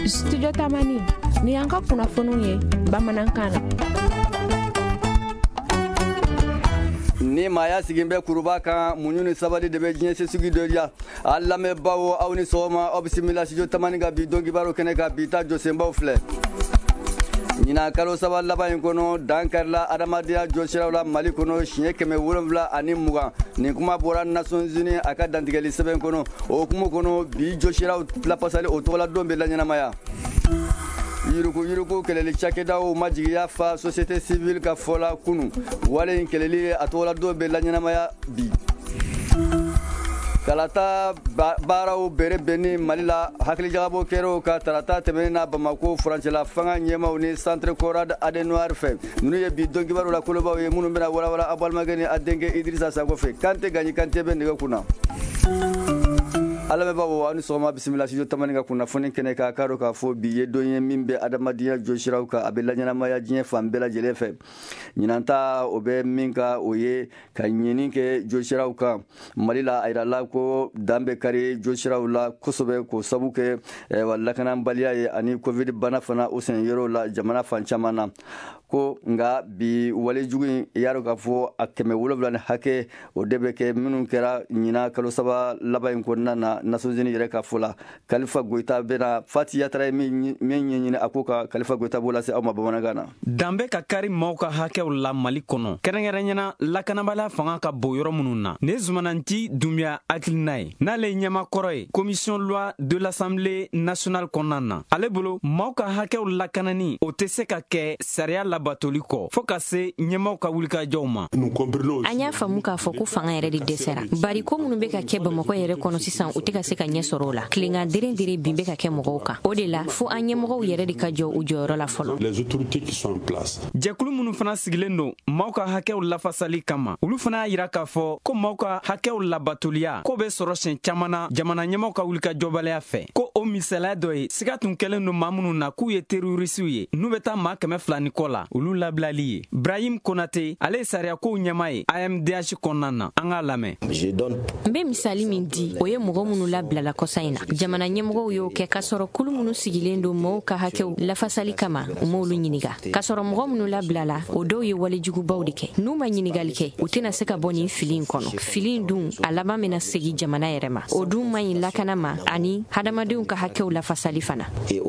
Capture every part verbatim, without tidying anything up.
Studio Tamani ni an ka kunnafoniw ye bamanankan na. Ni maya sigin bɛ kuruba kan muɲu ni sabali de bɛ diɲɛ sesigi dɔ diya a lamɛnbaw aw ni sɔgɔma aw bisimila Studio Tamani ka bi dɔnkibaro kɛnɛ ka bi ta jɔsenbaw filɛ. Ɲina kalo saba laban in kɔnɔ dan karila adamadenya jɔsiraw la Mali kɔnɔ siɲɛ kɛmɛ wolonwula ani mugan nin kuma bɔra Nations Unies a ka dantigɛli sɛbɛn kɔnɔ o hukumu kɔnɔ bi jɔsiraw lapasali o tɔgɔla don bɛ laɲɛnamaya. Yuruku yuruku kɛlɛli cakɛdaw ma jigiya fa société civile ka fɔla kunu wale in kɛlɛli a tɔgɔla don bɛ laɲɛnamaya bi. Kalata baaraw bere bɛnni Mali la hakilijagabɔ kɛra ka tarata tɛmɛnen na Bamako furancɛla fanga ɲɛmaw ni centre Konrad Adenauer fɛ ninnu ye bi dɔnkibaro la kolobaw ye minnu bɛna walawala a balimakɛ ni a denkɛ Idrissa Sako fɛ Kante Gaɲi Kante bɛ nɛgɛ kunna. Alamɛbaw aw ni sɔgɔma bisimila Studio Tamani ka kunnafoni kɛnɛ ka k'a dɔn k'a fɔ bi ye don ye min bɛ adamadenya jɔsiraw kan a bɛ laɲɛnamaya diɲɛ fan bɛɛ lajɛlen fɛ ɲinanta o bɛ min ka o ye ka ɲini kɛ jɔsiraw kan Mali la a yirala ko dan bɛ kari jɔsiraw la kosɛbɛ k'o sabu kɛ wa lakanabaliya ye ani covid bana fana o sɛn yɔrɔ la jamana fan caman na ko nka bi walejugu in i y'a dɔn k'a fɔ a kɛmɛ wolonwula ni hakɛ o de bɛ kɛ minnu kɛra ɲina kalo saba laban in kɔnɔna na Nations Unies yɛrɛ ka fɔ la Kalifa Goita bɛna Fati Yatara ye min ɲɛɲini a ko ka Kalifa Goita b'o lase aw ma bamanankan na. Dan bɛ ka kari maaw ka hakɛw la Mali kɔnɔ kɛrɛnkɛrɛnyana lakanabaliya fanga ka bon yɔrɔ minnu na ne Zumananti Dunbiya hakilina ye n'ale ye ɲɛmakɔrɔ ye Commission loi de l'Assemblée nationale kɔnɔna na ale bolo maaw ka hakɛw lakanani o tɛ se ka kɛ sariya labatoli kɔ fo ka se ɲɛmaw ka wulikajɔw ma. An y'a faamu k'a fɔ ko fanga yɛrɛ de dɛsɛra bari ko minnu bɛ ka kɛ Bamakɔ yɛrɛ kɔnɔ sisan u tɛ ka se ka ɲɛ sɔrɔ o la tilengan deren deren bin bɛ ka kɛ mɔgɔw kan o de la fo an ɲɛmɔgɔw yɛrɛ de ka jɔ u jɔyɔrɔ la fɔlɔ. Jɛkulu minnu fana sigilen don maaw ka hakɛw lafasali kama olu fana y'a yira k'a fɔ ko maaw ka hakɛw labatoliya ko bɛ sɔrɔ siɲɛ caman na jamana ɲɛmaw ka wulikajɔbaliya fɛ ko o misaliya dɔ ye siga tun kɛlen don maa minnu na k'u ye terrorisiw ye n'u bɛ taa maa kɛmɛ fila ni kɔ la olu labilali ye Brahim Konate ale ye sariyakow ɲɛma ye A M D H kɔnɔna na an k'a lamɛn. N bɛ misali min di o ye mɔgɔ minnu labilala kɔsa in na jamana ɲɛmɔgɔw y'o kɛ k'a sɔrɔ kulu minnu sigilen don mɔgɔw ka hakɛw lafasali kama u m'olu ɲininka k'a sɔrɔ mɔgɔ minnu labilala o dɔw ye walejugubaw de kɛ n'u ma ɲiningali kɛ u tɛna se ka bɔ nin fili in kɔnɔ fili in dun a laban bɛna segi jamana yɛrɛ ma o dun man ɲi lakana ma ani hadamadenw ka hakɛw lafasali fana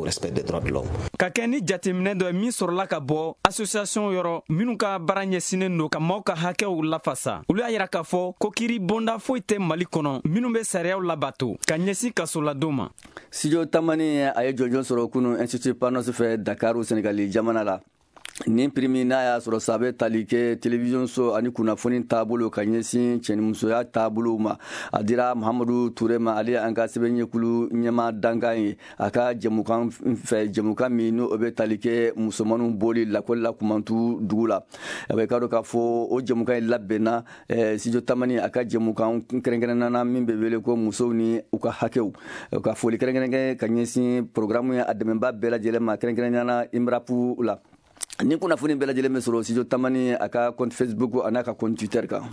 ka kɛ ni jateminɛ dɔ min sɔrɔla ka bɔ association yɔrɔ minnu ka baara ɲɛsinen don ka maaw ka hakɛw lafasa olu y'a yira k'a fɔ ko kiiri bonda foyi tɛ Mali kɔnɔ minnu bɛ sariyaw labato ka ɲɛsin kasoladon ma. Studio Tamani a ye jɔnjɔn sɔrɔ kunu Institut Panos fɛ Dakar Senegali jamana la nin primi n'a y'a sɔrɔ sa bɛ tali kɛ télévision so ani kunnafoni taabolo ka ɲɛsin cɛnimusoya taabolo ma a dira Mahamadu Ture ma ale an ka sɛbɛnjɛkulu ɲɛma dankan ye a ka jɛmukan fɛ jɛmukan min n'o bɛ tali kɛ musomanw boli lakɔli la Kumantu dugu la a bɛ ka dɔn k'a fɔ o jɛmukan in labɛnna Studio Tamani a ka jɛmukan kɛrɛnkɛrɛnnana min bɛ wele ko musow ni u ka hakɛw ka foli kɛrɛnkɛrɛnkɛ ka ɲɛsin programme ye a dɛmɛba bɛɛ lajɛlen ma kɛrɛnkɛrɛnnana IMRAP la ni kunnafoni bɛɛ lajɛlen bɛ sɔrɔ Studio Tamani a ka compte Facebook a n'a ka compte Twitter kan.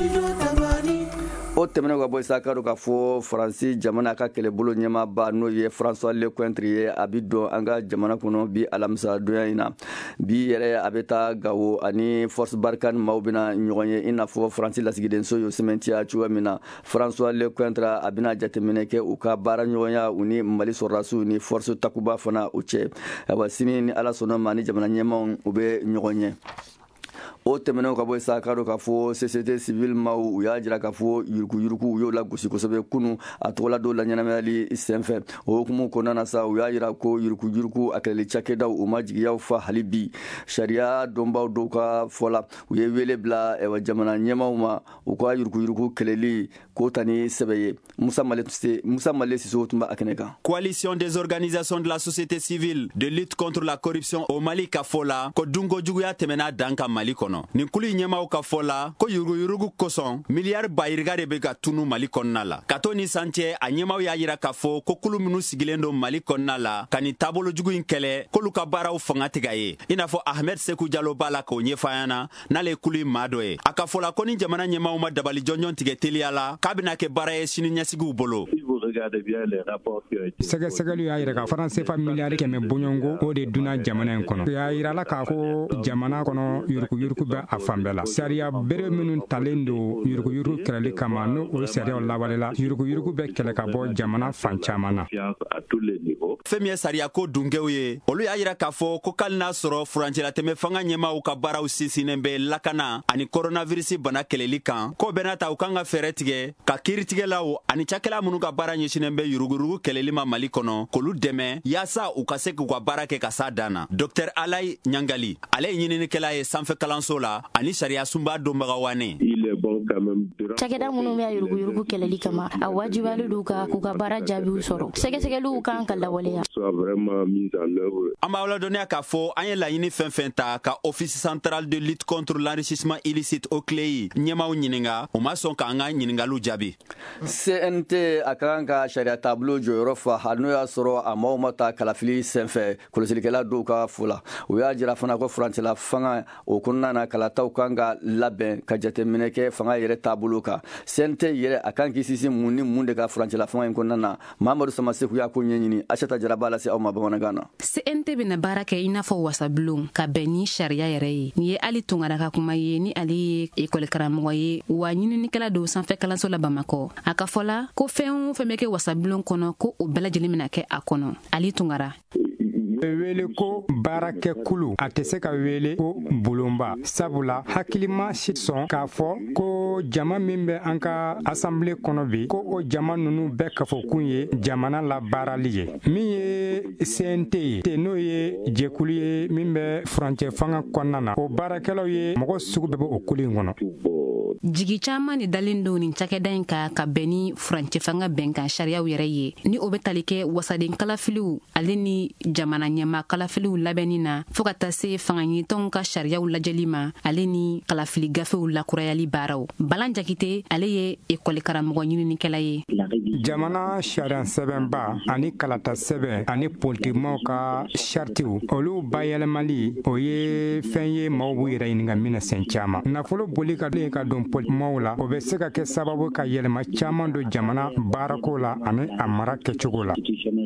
O tɛmɛnen ka bɔ sa ka dɔn k'a fɔ Faransi jamana ka kɛlɛbolo ɲɛmaaba n'o ye François Lecointre ye a bɛ don an ka jamana kɔnɔ bi alamisa donya in na bi yɛrɛ a bɛ taa Gawo ani Force Barkhane maaw bɛna ɲɔgɔn ye i n'a fɔ Faransi lasigiden so y'o sɛmɛntiya cogoya min na François Lecointre a bɛna jateminɛ kɛ u ka baara ɲɔgɔnya u ni Mali sɔrɔdasiw ni force takuba fana u cɛ wa sini ni Ala sɔnna ma ni jamana ɲɛmaw u bɛ ɲɔgɔn ye. O tɛmɛnen ka bɔ sa ka dɔn k'a fɔ société civile maaw u y'a jira k'a fɔ yuruku yuruku u y'o lagosi kosɛbɛ kunu a tɔgɔla dɔw la ɲɛnamayali senfɛ o hukumu kɔnɔna na sa u y'a jira ko yuruku yuruku a kɛlɛli cakɛdaw u ma jigiyaw fa hali bi sariya dɔnbaw dɔw ka fɔla u ye wele bila jamana ɲɛmaw ma u ka yuruku yuruku kɛlɛli k'o ta ni sɛbɛ ye Musa Male Musa Male Siso tun b'a a kɛnɛ kan. Coalition des organisations de la société civile de lutte contre la corruption au Mali ka fɔ la ko dunko juguya tɛmɛna dan ka Mali kɔnɔ nin kulu ɲɛmaw ka fɔ la ko yuruguyurugu kosɔn miliyari bayiriga de bɛ ka tunu Mali kɔnɔna la ka to ni san cɛ a ɲɛmaw y'a yira k'a fɔ ko kulu minnu sigilen don Mali kɔnɔna la ka nin taabolo jugu in kɛlɛ k'olu ka baaraw fanga tigɛ ye i n'a fɔ Ahmed Sekou Diallo b'a la k'o ɲɛfɔ an ɲɛna n'ale ye kulu in maa dɔ ye a ka fɔ la ko ni jamana ɲɛmaw ma dabali jɔnjɔn tigɛ teliya la k'a bɛna kɛ baara ye sini ɲɛsigiw bolo. regardez bien les rapports qui ont été sɛgɛsɛgɛli y'a yira ka faran sefa miliyari kɛmɛ bɔɲɔngo o de duna jamana in kɔnɔ y'a yirala k'a ko jamana kɔnɔ yuruguyurugu bɛ a fan bɛɛ la sariya bere minnu talen don yuruguyurugu kɛlɛli kama n'o o sariyaw lawalela yuruguyurugu bɛ kɛlɛ ka bɔ jamana fan caman na fɛn min ye sariya ko dunkew ye olu y'a yira k'a fɔ ko k'ali n'a sɔrɔ furancɛlatɛmɛ fanga ɲɛmaw ka baaraw sinsinnen bɛ lakana ani koronavirisi bana kɛlɛli kan ko bɛɛ n'a ta u kan ka fɛɛrɛ tigɛ ka kiiritigɛlaw ani cakɛla minnu ka baara ɲɛsinen bɛ yuruguyurugu kɛlɛli ma mali kɔnɔ k'olu dɛmɛ yaasa u ka se k'u ka baara kɛ ka s'a dan na dɔktɛr alayi ɲangali ale ye ɲininikɛla ye sanfɛ kalanso la ani sariya sunba donbaga wane cakɛda minnu bɛ yuruguyurugu kɛlɛli kama a wajibiyalen don ka k'u ka baara jaabiw sɔrɔ sɛgɛsɛgɛliw kan ka lawaleya an b'aw ladɔnniya k'a fɔ an ye laɲini fɛn fɛn ta ka office central de lutte contre l'enrichissement illicite o C L E I ɲɛmaw ɲininga u ma sɔn k'an ka ɲiningaliw jaabi C N T a ka kan ka sariya taabolo jɔyɔrɔ fa hali n'o y'a sɔrɔ a maaw ma ta kalafili senfɛ kɔlɔsilikɛla dɔw ka fo la u y'a jira fana ko furancɛla fanga o kɔnɔna na kalataw kan ka labɛn ka jateminɛ kɛ fanga yɛrɛ taabolo kan C N T yɛrɛ a kan k'i sinsin mun ni mun de ka furancɛla fanga in kɔnɔna na Mamadu Samaseku y'a ko ɲɛɲini Asata Jaraba lase aw ma bamanankan na C N T bɛna baara kɛ i n'a fɔ wasabulon ka bɛn ni sariya yɛrɛ ye ni ye Ali Tunkara ka kuma ye ni ale ye ekɔli karamɔgɔ ye wa ɲininikɛla dɔw sanfɛ kalanso la Bamakɔ a ka fɔla ko fɛn o fɛn bɛ kɛ wasabulon kɔnɔ ko o bɛɛ lajɛlen bɛna kɛ a kɔnɔ Ali Tunkara wele ko baarakɛkulu a tɛ se ka wele ko bulonba sabula hakilima si sɔn k'a fɔ ko jama min bɛ an ka asanbile kɔnɔ bi ko o jama ninnu bɛɛ kafokun ye jamana la baarali ye min ye C N T ye te n'o ye jɛkulu ye min bɛ furancɛ fanga kɔnɔna na o baarakɛlaw ye mɔgɔ sugu bɛɛ bɛ o kulu in kɔnɔ jigi caman de dalen don nin cakɛda in ka ka bɛn ni furancɛ fanga bɛnkan sariyaw yɛrɛ ye ni o bɛ tali kɛ wasaden kalafiliw ale ni jamana ɲɛma kalafiliw labɛnni na fɔɔ ka taa se fanga ɲinitɔnw ka sariyaw lajɛli ma ale ni kalafili gafew lakurayali baaraw Balan Jakite ale ye ekɔli karamɔgɔ ɲininikɛla ye jamana sariya sɛbɛnba ani kalata sɛbɛn ani politikimɔgɔw ka saritiw olu bayɛlɛmali o ye fɛn ye maaw b'u yɛrɛ ɲininka min na sɛn caman nafolo boli ka den ka don politikimɔgɔw la o bɛ se ka kɛ sababu ka yɛlɛma caman don jamana baarako la ani a mara kɛcogo la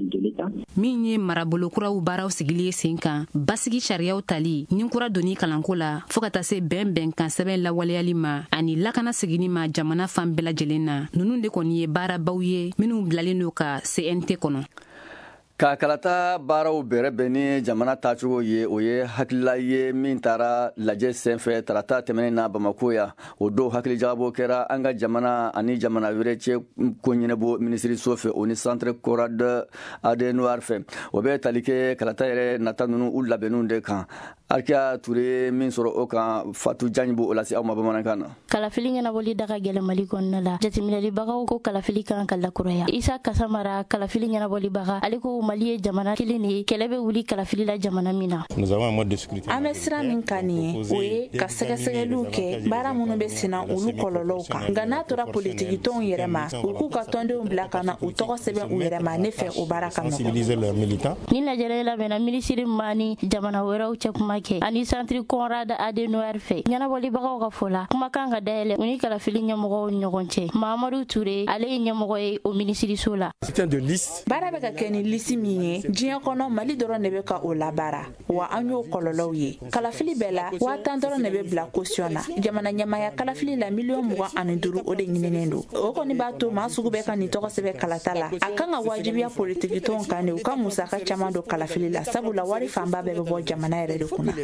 min ye marabolokuraw baaraw sigili ye sen kan basigi sariyaw tali ni kura doni kalanko la fɔɔ ka taa se bɛn bɛnkan sɛbɛn lawaleyali ma ani lakana segini ma jamana fan bɛɛ lajɛlen na nunu de kɔni ye baarabaw ye minnu bilalen don ka C N T kɔnɔ ka kalata baaraw bɛrɛ bɛn ni jamana tacogo ye o ye hakilila ye min taara lajɛ senfɛ tarata tɛmɛnen na Bamako ya o don hakili jagabɔ kɛra an ka jamana ani jamana wɛrɛ cɛ ko ɲɛnɛbɔ minisiriso fɛ o ni centre Konrad Adenauer fɛ o bɛ tali kɛ kalata yɛrɛ nata ninnu u labɛnniw de kan Arkia Ture min sɔrɔ o kan Fatu Janyi b'o lase aw ma bamanankan na kalafili ɲɛnabɔli daga gɛlɛn Mali kɔnɔna la jateminɛlibagaw ko kalafili kan ka lakuraya Isa Kasamara kalafili ɲɛnabɔlibaga ale ko Mali ye jamana kelen de ye kɛlɛ bɛ wuli kalafili la jamana min na an bɛ sira min ka nin ye o ye ka sɛgɛsɛgɛliw kɛ baara minnu bɛ senna olu kɔlɔlɔw kan nka n'a tora politiki tɔnw yɛrɛ ma u k'u ka tɔndenw bila ka na u tɔgɔ sɛbɛn u yɛrɛ ma ne fɛ o baara ka nɔgɔn ni lajɛrɛ labɛnna minisiri ma ni jamana wɛrɛw cɛ kuma kɛ ani centre Konrad Adenauer fɛ ɲɛnabɔlibagaw ka fɔ la kuma kan ka dayɛlɛ u ni kalafili ɲɛmɔgɔw ɲɔgɔn cɛ Mahamadu Ture ale ye ɲɛmɔgɔ ye o minisiriso la baara bɛ ka kɛ ni lisi min ye diɲɛ kɔnɔ Mali dɔrɔn de bɛ ka o labaara wa an y'o kɔlɔlɔw ye kalafili bɛɛ la waa tan dɔrɔn de bɛ bila caution na jamana ɲɛmaya kalafili la miliyɔn mugan ani duuru o de ɲininen don o kɔni b'a to maa sugu bɛɛ ka nin tɔgɔ sɛbɛn kalata la a kan ka wajibiya politiki tɔnw kan de u ka musaka caman don kalafili la sabula wari fanba bɛɛ bɛ bɔ jamana yɛrɛ de kunna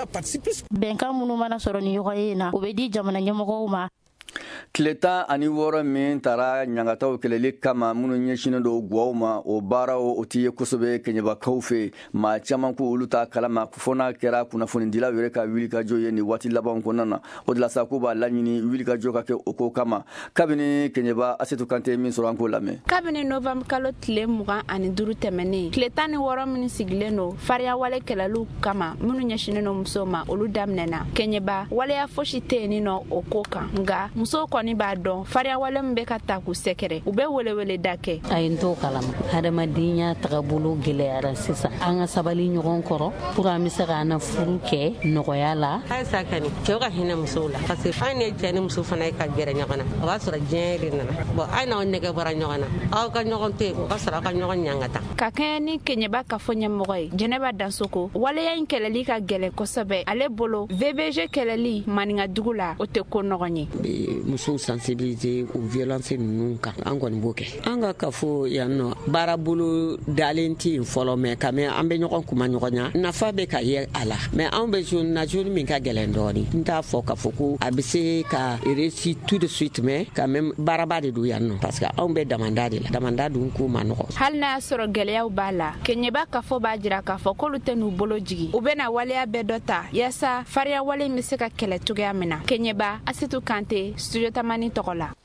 bɛnkan minnu mana sɔrɔ ni ɲɔgɔn ye na o bɛ di jamana ɲɛmɔgɔw ma tile tan ani wɔɔrɔ min taara ɲangataw kɛlɛli kama minnu ɲɛsinen do guwaw ma o baaraw o tɛ ye kosɛbɛ kɛɲɛbakaw fɛ maa caman ko olu t'a kalama fɔ n'a kɛra kunnafonidilaw yɛrɛ ka wulikajɔ ye nin waati labanw kɔnɔna na o de la sa k'u b'a laɲini wulikajɔ ka kɛ o ko kama kabini kɛɲɛba Asetu Kante min sɔrɔ an k'o lamɛn kabini novembre kalo tile mugan ani duuru tɛmɛnen tile tan ni wɔɔrɔ minnu sigilen do fariya wale kɛlɛliw kama minnu ɲɛsinen do musow ma olu daminɛna kɛɲɛba waleya fosi tɛ yen nɔ o ko kan nka muso musow kɔni b'a dɔn fariya wale min bɛ ka ta k'u sɛkɛrɛ u bɛ welewele da kɛ a ye n t'o kalama hadamadenya tagabolo gɛlɛyara sisan an ka sabali ɲɔgɔn kɔrɔ pour an bɛ se k'an na furu kɛ nɔgɔya la halisa kani cɛw ka hinɛ musow la parce que an ye cɛ ni muso fana ye ka gɛrɛ ɲɔgɔn na o b'a sɔrɔ diɲɛ de nana bon a ye n'aw nɛgɛ bɔra ɲɔgɔn na aw ka ɲɔgɔn to yen o ka sɔrɔ aw ka ɲɔgɔn ɲangata ka kɛɲɛ ni keɲɛba kafo ɲɛmɔgɔ ye jɛnɛba dansoko waleya in kɛlɛli ka gɛlɛ kosɛbɛ ale bolo V B G kɛlɛli maninga dugu la o tɛ ko nɔgɔn ye musow sensibiliser o violence ninnu kan an kɔni b'o kɛ an ka kafo yan nɔ baara bolo dalen tɛ yen fɔlɔ mɛ ka mɛn an bɛ ɲɔgɔn kuma ɲɔgɔn ya nafa bɛ ka ye a la mɛ anw bɛ zone na zone min ka gɛlɛn dɔɔni n t'a fɔ k'a fɔ ko a bɛ se ka réussir tout de suite mɛ ka mɛn baaraba de don yan nɔ parce que anw bɛ damanda de la damanda dun ko ma nɔgɔ hali n'a y'a sɔrɔ gɛlɛyaw b'a la keɲɛba kafo b'a jira k'a fɔ k'olu tɛ n'u bolo jigi u bɛna waleya bɛɛ dɔ ta yaasa fariya wale in bɛ se ka kɛlɛ cogoya min na keɲɛba Asitu Kante studio tamani tɔgɔ la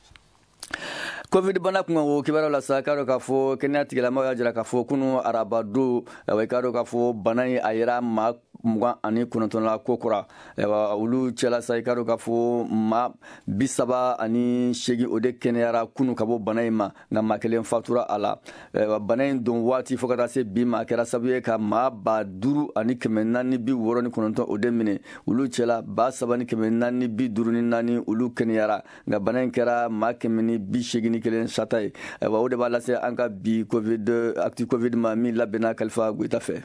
covid bana kunga o kibaro la sa karo ka fo kenya tigilama ya jira ka fo kunu arabadu wa karo ka fo bana yi ayira ma mugan ani kɔnɔntɔn la kokura wa ulu cɛla sa karo ka fo ma bisaba ani segi o de kɛnɛyara kunu ka bɔ bana in ma nka ma kelen fatura a la wa bana in don waati fo ka taa se bi ma kɛra sababu ye ka ma ba duuru ani kɛmɛ naani bi wɔɔrɔ ni kɔnɔntɔn o de minɛ ulu cɛla ba saba ni kɛmɛ naani bi duuru ni naani ulu kɛnɛyara nka bana in kɛra ma kɛmɛ ni bi segin ni kelen sata ye wa o de b'a lase an ka bi covid acti covid ma min labɛnna kalifa goyita fɛ.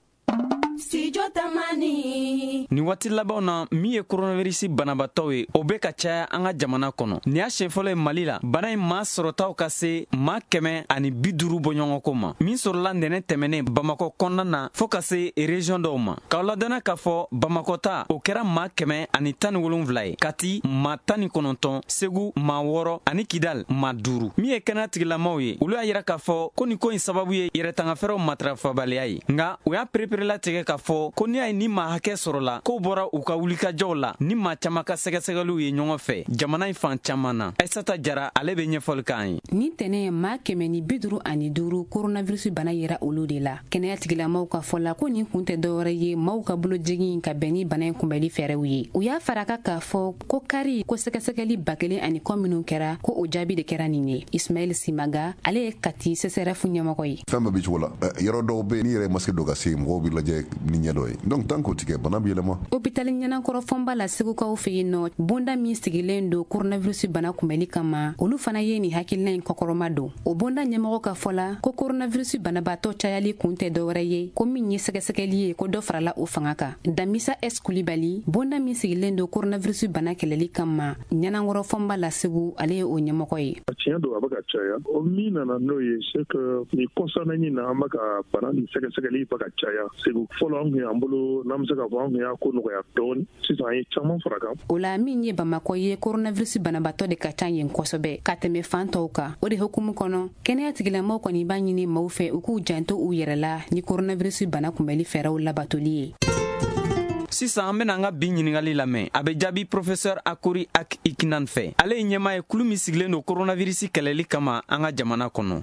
Studio Tamani. Ni waati labanw na min ye coronavirus banabatɔw ye o bɛ ka caya an ka jamana kɔnɔ ni y'a siɲɛ fɔlɔ ye Mali la bana in maa sɔrɔtaw ka se maa kɛmɛ ani bi duuru bɔɲɔgɔnko ma min sɔrɔla ntɛnɛn tɛmɛnen Bamakɔ kɔnɔna na fɔ ka se région dɔw ma k'aw ladɔnna k'a fɔ Bamakɔ ta o kɛra maa kɛmɛ ani tan ni wolonwula ye Kati maa tan ni kɔnɔntɔn Segu maa wɔɔrɔ ani Kidal maa duuru min ye kɛnɛya tigilamaw ye olu y'a yira k'a fɔ ko nin ko in sababu ye yɛrɛtangafɛɛrɛw matarafabaliya ye nka u y'a pereperelatigɛ k'a fɔ ko ni a ye ni maa hakɛ sɔrɔla k'o bɔra u ka wulikajɔw la ni maa caman ka sɛgɛsɛgɛliw ye ɲɔgɔn fɛ jamana in fan caman na Aissata Jara ale bɛ ɲɛfɔli k'an ye ni tɛnɛ maa kɛmɛ ni bi duuru ani duuru coronavirus bana yera olu de la kɛnɛya tigilamaw ka fɔ la ko nin kun tɛ dɔwɛrɛ ye maaw ka bolojigin ka bɛn ni bana in kunbɛli fɛɛrɛw ye u y'a fara kan k'a fɔ ko kari ko sɛgɛsɛgɛli ba kelen ani kɔ minnu kɛra ko o jaabi de kɛra nin ye Ismail Simaga ale ye Kati C C R F ɲɛmɔgɔ ye fɛn bɛɛ bi cogo la yɔrɔ dɔw bɛ ni yɛrɛ ma se dɔ ka se mɔgɔw bi lajɛ ni ɲɛ dɔ ye donc tant k'o tigɛ bana bi yɛlɛma hôpital ɲɛnakɔrɔ fɔnba la segukaw fɛ yen nɔ bonda min sigilen don coronavirus bana kunbɛli kama olu fana ye nin hakilina in kɔkɔrɔma don o bonda ɲɛmɔgɔ ka fɔ la ko coronavirus banabaatɔ cayali kun tɛ dɔwɛrɛ ye ko min ye sɛgɛsɛgɛli ye ko dɔ farala o fanga kan Damisa S Kulibali bonda min sigilen don coronavirus bana kɛlɛli kama ɲɛnakɔrɔ fɔnba la segu ale ye o ɲɛmɔgɔ ye tiɲɛ don a bɛ ka caya o min nana n'o ye c'est que ni concernant na an bɛ ka bana ni sɛgɛsɛgɛli bɛ ka caya segu fɔlɔ an kun y'an bolo n'an bɛ se k'a fɔ an kun y'a ko nɔgɔya dɔɔni sisan an ye caman fara kan o la min ye Bamakɔ ye coronavirus banabaatɔ de ka ca yen kosɛbɛ ka tɛmɛ fan tɔw kan o de hukumu kɔnɔ kɛnɛya tigilamaw kɔni b'a ɲini maaw fɛ u k'u janto u yɛrɛ la ni coronavirus bana kunbɛli fɛɛrɛw labatoli ye sisan an bena an ka bi ɲiningali lamɛn a bɛ jaabi professeur Akori Ak Ikinan fɛ ale ye ɲɛma ye kulu min sigilen don coronavirus kɛlɛli kama an ka jamana kɔnɔ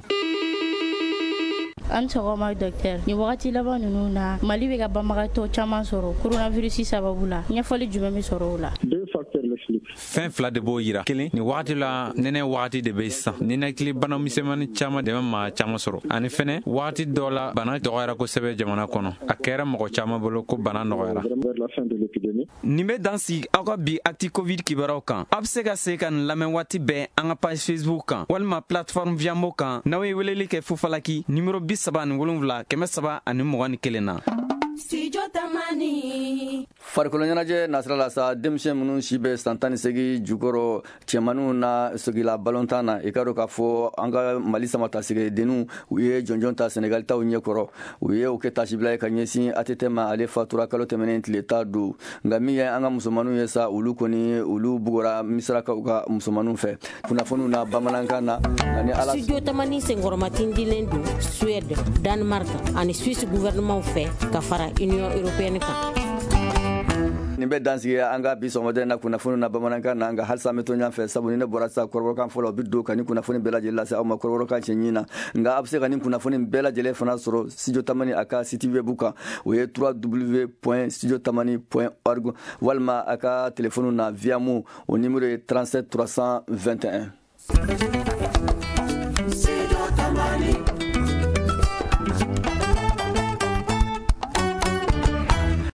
an sɔgɔma docteur ni wagati laban ninnu na Mali bɛ ka banbagatɔ caman sɔrɔ coronavirus sababu la ɲɛfɔli jumɛn bɛ sɔrɔ o la fɛn fila de b'o yira kelen ni wagati la nɛnɛ wagati de bɛ sisan ninakili bana misɛnmani caman de bɛ maa caman sɔrɔ ani fɛnɛ wagati dɔ la bana dɔgɔyara kosɛbɛ jamana kɔnɔ a kɛra mɔgɔ caman bolo ko bana nɔgɔyara nin bɛ dan sigi aw ka bi acti covid kibaraw kan aw bɛ se ka se ka nin lamɛn waati bɛɛ an ka page Facebook kan walima plateforme Viambo kan n'aw ye weleli kɛ Fufalaki numéro bi saba ani wolonwula kɛmɛ saba ani mugan ni kelen na Studio Tamani. farikolo ɲɛnajɛ nasira la sa denmisɛn minnu si bɛ san tan ni segin jukɔrɔ cɛmaninw na sogila balontan na i ka dɔn k'a fɔ an ka Mali samatasigɛdenninw u ye jɔnjɔn ta Senegal taw ɲɛkɔrɔ u ye o kɛ tasibila ye ka ɲɛsin A T T ma ale fatura kalo tɛmɛnen tile ta don nka min ye an ka musomaninw ye sa olu kɔni olu bugɔra misirakaw ka musomaninw fɛ kunnafoniw na bamanankan na ani ala Studio Tamani senkɔrɔmatin dilen don Suède Danemark ani Suisse gouvernement fɛ ka fara Union européenne kan nin bɛ dansigi an ka bi sɔgɔmada na kunnafoni na bamanankan na an ka halisa an bɛ to ɲɔgɔn fɛ sabu ni ne bɔra sa kɔrɔbɔrɔkan fɔlɔ o bɛ don ka nin kunnafoni bɛɛ lajɛlen lase aw ma kɔrɔbɔrɔkan cɛɲin na nka a bɛ se ka nin kunnafoni bɛɛ lajɛlen fana sɔrɔ studio tamani a ka site web kan o ye w w w point studio tamani point org walima a ka telefɔni na via mu o numéro ye trente-sept trois cent vingt et un.